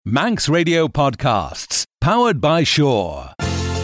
Manx Radio Podcasts, powered by Shaw.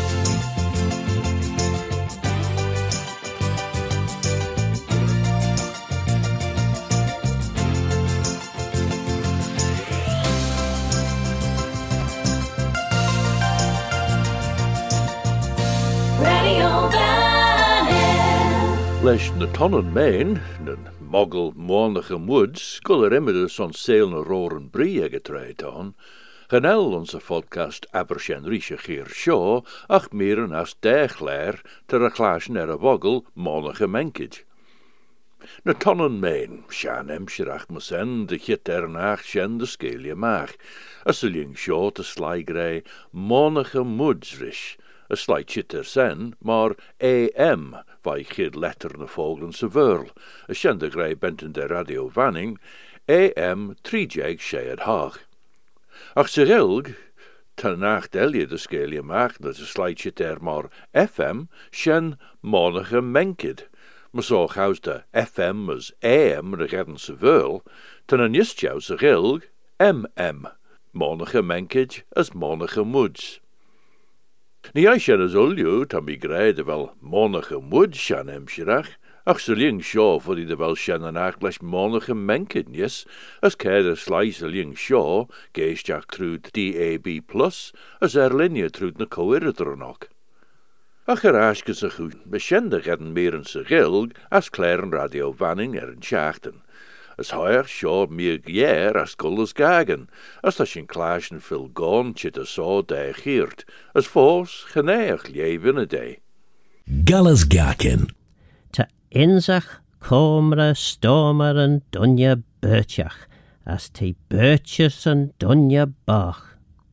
Leis na tonnan main, nan mogel mornige woods, guller immerdus son sail na roren brie getreid on, genel onze podcast Abershen Riesche Geer Shaw, ach meren as deglair ter a glaasjen a vogel mornige menkid. Na tonnan main, shan emscherach musen, de git nach shen de skeelje maag, a suling Shaw te sly grey, mornige woodsrish, a slight chitter sen, maar AM, vai gid letter na vogelen se verl, a shende grey benten de radio vanning, AM 3 shead haag. Ach se rilg, ten nacht elje de skeelje maag, dat a slight chitter maar FM, shen mornige menkid. Maar zo gauws de FM as AM regedden se verl, ten an jistjou se rilg, MM, mornige menkid as mornige moods. Ni ai shen as ulju, ta mi greide wel mornige mood shan emscherach, ach ling shaw voor die de wel shen an achlesh mornige menkid, yes, as keide slice ling shaw, geestjach trud DAB+, as linje trud na coiridronok. Ach aske se goed, beschende gedden meren se gilg, as klaren radio vanning en schachten. As hoer shaw meer gier as gulles gagen, as dat shin klaasjen veel goon chit a so day geert, as fors geneig leven a day. Gulles gaken. Ta inzach, comra, stormer en dunja birchach, as te birches en dunja bach.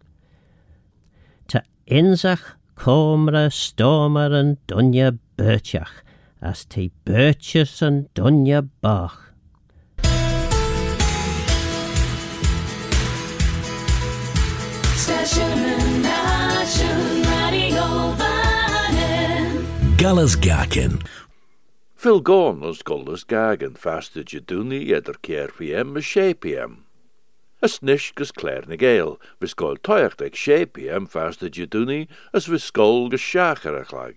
Ta inzach, comra, stormer en dunja birchach, as te birches en dunja bach. Gulles gaken. Phil gone as gulles gagen faste jeduni eder keer PM as 6 PM. As nish gus clair na gale, vis gol toicht ag 6 PM faste jeduni as vis gol gus shacher a chlag.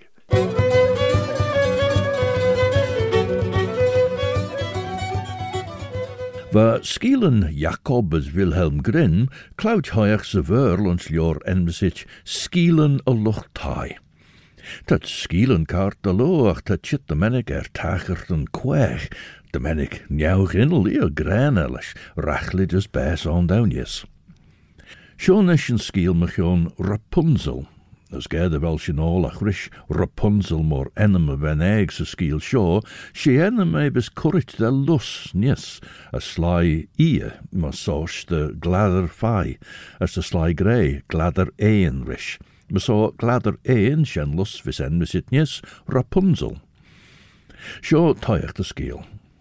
Va skielen Jacob as Wilhelm Grin, clouch hoiach se verl ons lior enbesich skielen a luchtai. Dat skielen kaart de loach, dat chit de mennik tachert en kwech, de mennik njauw ginnel eer granelish, rachlid as bass on downjes. Schon is een skiel mechoon Rapunzel, as gaide wel sjen ach rish Rapunzel mor eneme wen eig se skiel shaw, she eneme bis currit de lus, nies, a sly ie, ma soch de gladder fai, as de sly grey, gladder een rish. Me so gladder een shen lus vis en misitnies Rapunzel. Sjo toich de skiel.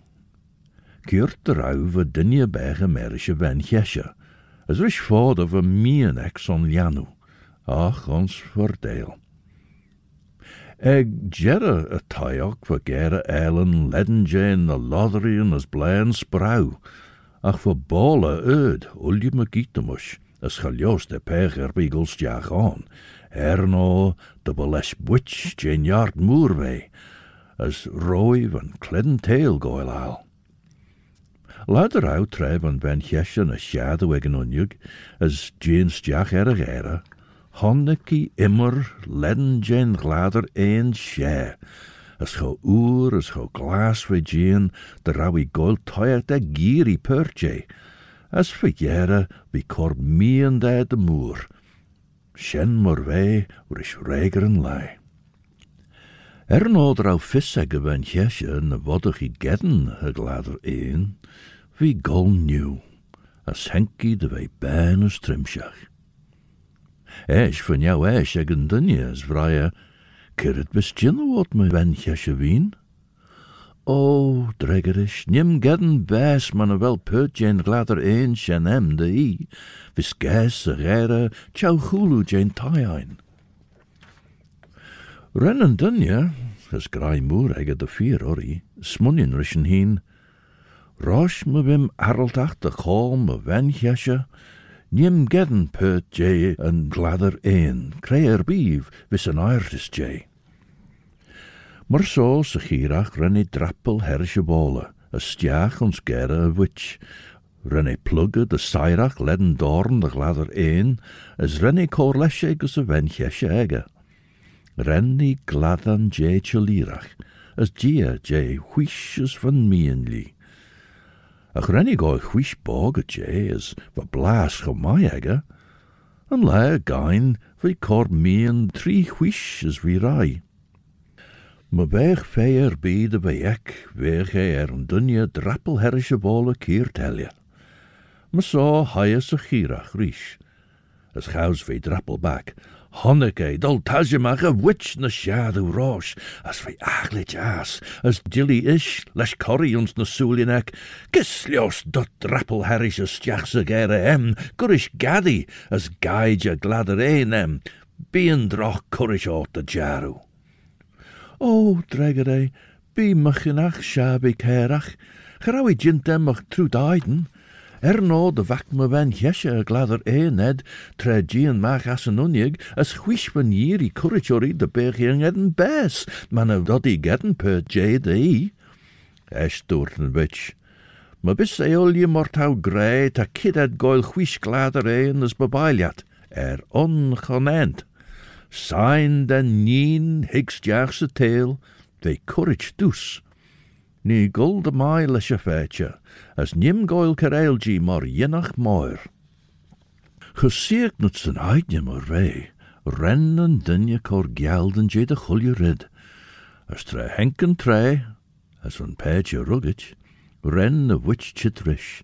Kiert de rauwe dinje bege merische wen jesje, as rish ford of a mien ex on Janu. Ach, ons voordeel. Eg jerre a toich voor gere eilen ledden a lotherien as blaen sprau. Ach voor bolle eud, ulje me gietemush, as galjoos de peger beagles jach on. Erno de belesh bwitch jen yard moerwee, as rooi van kledden tail goil al. Later out trai van ben jesjen a shadow egen onjug, as jeens jach gere, honneki immer ledden jen glader een share, as go oer, as go glas we jen, de rawi gold toier de giri perche, as verjere wie korb mien de moer. Shen morwee, rish regeren lai. No drau vissegge wen jesje ne woddig I gedden a glader een, wie gol nieuw, as henkie de wei bijnes trimschach. Eich van jou eich egen dunje, as vrije, kirret bestjinne wat me wen jesje wien? O, dreggerish, nim gedden bes man a wel put jen glader een shen em de I, vis ges a gere chau hulu jen taiein. Rennen dunje, as grai moer ege de vier ori, smunjen rishen heen, rosh me wim arreltach de call me wen jesje, Nim gedden pert jay en gladder een, creer beef, vis an airtis jay. Maar so sa chirach renne drappel hersje bolle, a stiach ons gerre a witch. Renne plugge de sairach ledden dorn de gladder een, as renne corlesje gus a venchesje egge. Renne gladdan jay chalirach, as gia jay whishes van mienli. Ach renne go whish boge jay as va blaas go my egge, en lae gain vi cor mien 3 whish as vi rai. Maar weg feier bede bij ek, weg hij een dunje drappelherrische bolle keer telje. Maar zo hij is a chirach risch. As gauws vij drappelbak, honneke, dol tasje mag a witch na shadow roos, as vij aglit aas, as dilly ish, les corrie ons na soelienek, gislios dot drappelherrische stjachse gere gurish gaddy, as gaidje gladder een bien droch kurish oot de jaru. O, dreggerij, be machinach shabi kerach, gerawi jintemach trudaiden, no de vak me wen jesje gladder ned, tre gien mach as an unig, as whish van jiri kurichori de berging edden bes, man of doddy gedden per jd. Doorten witch. Maar bis eolje mortau grey, ta kid ed goil whish gladder as bebailiat, ongenend. Sein den nien higs jaarse teel, they courage dus. Ni golde mai lesje feitje, as nim goil kereilgi mar jinnach moir. Geseert nut zijn uitje maar wij, rennen dinje kor gelden je de gulje rid. As tre henken tre, as een peitje ruggetje, ren a witch chitrish.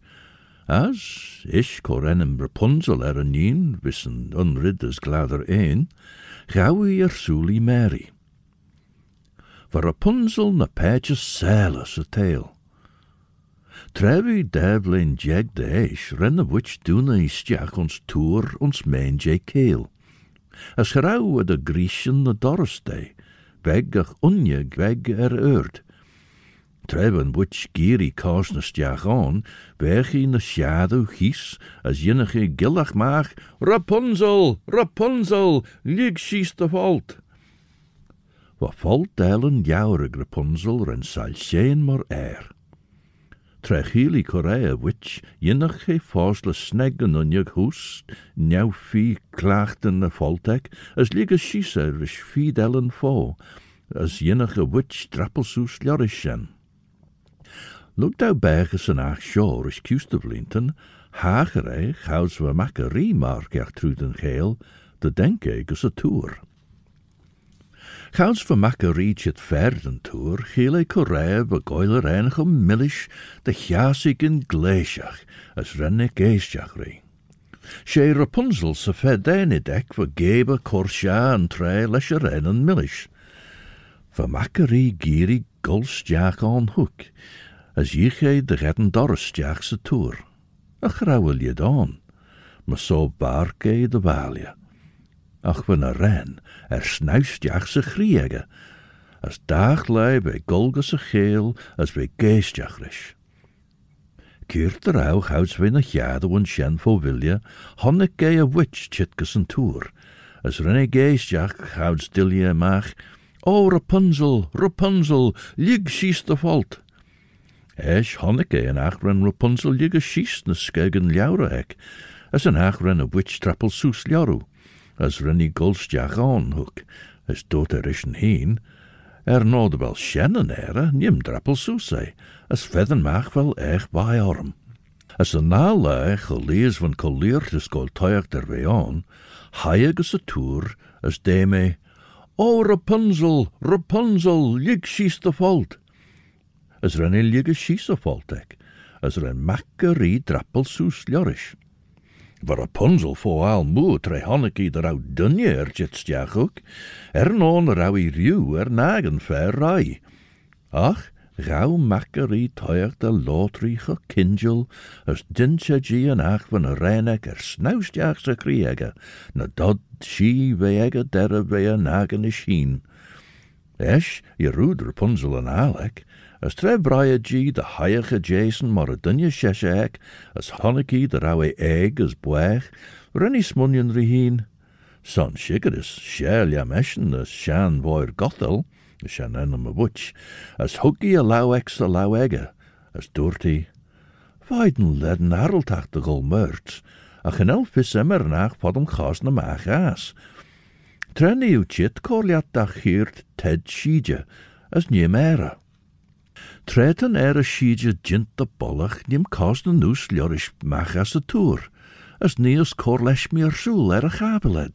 As ish kor en Rapunzel een nien, wissen unrid as gladder een, gawi soelie Mary. For Rapunzel na peitjes sailors a tail. Trevi devlin jeg de eish, ren a witch duna I stiach ons toer ons main je keel. As gerau de Grecian na Dorstay, weg ach unje gweg eurt. Treven witch giri kaas na stiach on, weg na shadow hies, as jinnige gillach maag, Rapunzel, Rapunzel, lieg she's de fault. Wat valt ellen jourig Rapunzel ren sal sheen maar Trechili Korea witch, jinnige faasle sneggen unjeg hoes, njau fi klachten na voltek, as liege shisa rish fi ellen fo, as jinnige witch drappelsoes ljorishen. Look thou berges en ach shore is kustevlinten, hagerij gauws we makkerie mark ach truden geel, de denke is a toer. Gauws we makkerie het verden toer, gele korij we goiler enige millish, de jasig in gleesjach, as renne geestjach ree. She Rapunzel se fedene dek we gebe korsja en tre lesje rennen millish. We makkerie gierig golstjach on hoek, as jiche de redden dorstjach se toer. Ach rauwel je dan, maar so barke de walje. Ach we na ren, snuistjach se griege, as daaglui bij golge se geel, as bij geestjach rish. Keert er auch houds we na jade en shen vo wilje, honneke a witch chitke en toer, as renne geestjach houds dilje mach, O Rapunzel, Rapunzel, lieg she's de fault. Esh honneke en achren Rapunzel liege she's na skegen ljaure ek, as an achren a witch trappel soes ljaru, as rennie golstjach on hoek, as doter ischen heen, node wel shennen nim drappel soes as fedden mach wel echt bij arm. As een nale gelees van colleert is gol tuig der weon, haig as a toer, as deme, O Rapunzel, Rapunzel, lieg she's de fault. As rennie liege she's a fault ek, as ren makkerie drappel soes ljorish. Waar Rapunzel voor al moe tre honneke der ou dunje jitstjach ook, non rau I riu nagen ver rai. Ach, rau makkerie tuig de lotrige kindjel, as dintje gi en ach van a reinek snuistjach se kriege, na dod she wege derre wee nagen is schien. Esh, je roed Rapunzel en Alec, As tre braia G de haige Jason mar a dunne sheshaek, as honniki de rawe egg as buech, renny smunion riheen. Son shigeris, shell yam eshen as shan voir gothel, shan enam a witch, as huggy a lau ex a lau egge, as doorty. Vaiden ledden hareltach de gol merts, ach en elfis emmer nach podem chas na maach aas. Trenny u chit corliat dach hiert Ted Shige, as niem era. Treten a Shige jint de bollach niem cos na noos liorish maach as a tour, as neos corlesh meer soel a chabeled.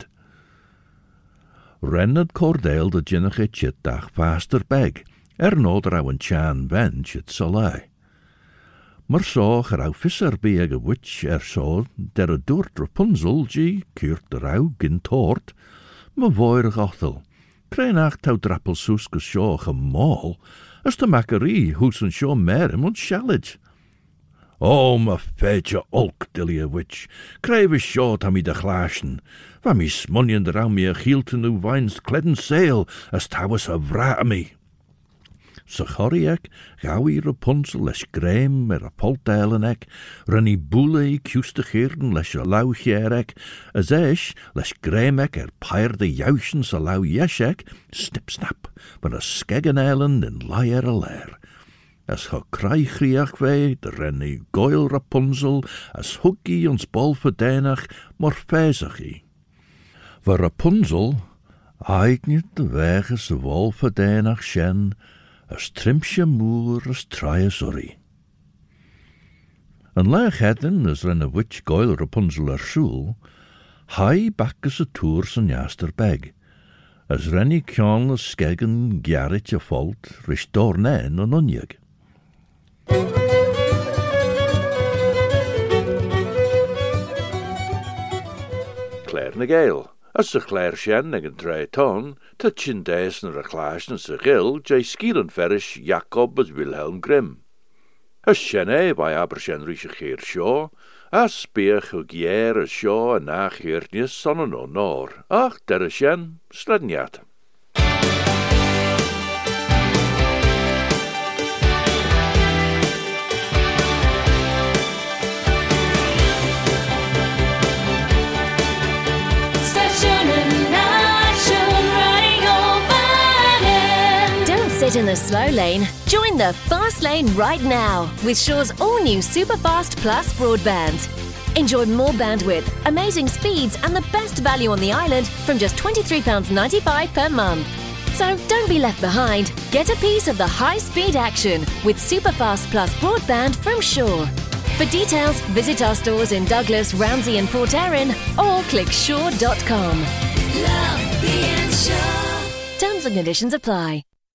Renned Cordale de jinnige chit dach faster beg, noder een chan ven chit solai. Maar so gerau visser beeg a witch so, der a doort Rapunzel G, kuurt de rau gin toort, me voirig ochtel. Kreinach tau drappelsoes gesjoo gemaal, as de makerie hoes en sjoo merem und shallage. Oh, me feetje olk, dilly witch, krijg we short aan mi de glaasjen, waar mi smunjen de rau mi a gielten uw wijns kledden sail, as ta was a vra me. So choriek, gawi Rapunzel les greim a polteilenek, runny boele kuste geerden les a lau gerek, as esch les greimek pair de juisens a lau jeshek, snip snap, van a skeggen eiland in laier a lair. As ha krijgriach wei, de renny goil Rapunzel, as huggy ons bol verdeinach, mor feizigi. Waar Rapunzel, eignet de weges de wol verdeinach shen, as trimpje moer as traie sorry. An laag hedden as renne witch goil Rapunzel soel, hai back as a toer san jaster beg, as renny kjan as skeggen gjarit je fault, rish dornen an onjeg. Claire na Gael. As de Claire shen ag an tre ton, touchin des na reclashen sa gil, jay skielen ferish Jacob as Wilhelm Grimm. As shenne by Abershenry geer shaw, as beach o gier as shaw a nach heertnis son an nor. Ach, der shen, slednjat. Sit in the slow lane. Join the fast lane right now with Shaw's all-new Superfast Plus broadband. Enjoy more bandwidth, amazing speeds and the best value on the island from just £23.95 per month. So don't be left behind. Get a piece of the high-speed action with Superfast Plus broadband from Shaw. For details, visit our stores in Douglas, Ramsey and Port Erin or click shaw.com. Love being Shaw. Terms and conditions apply.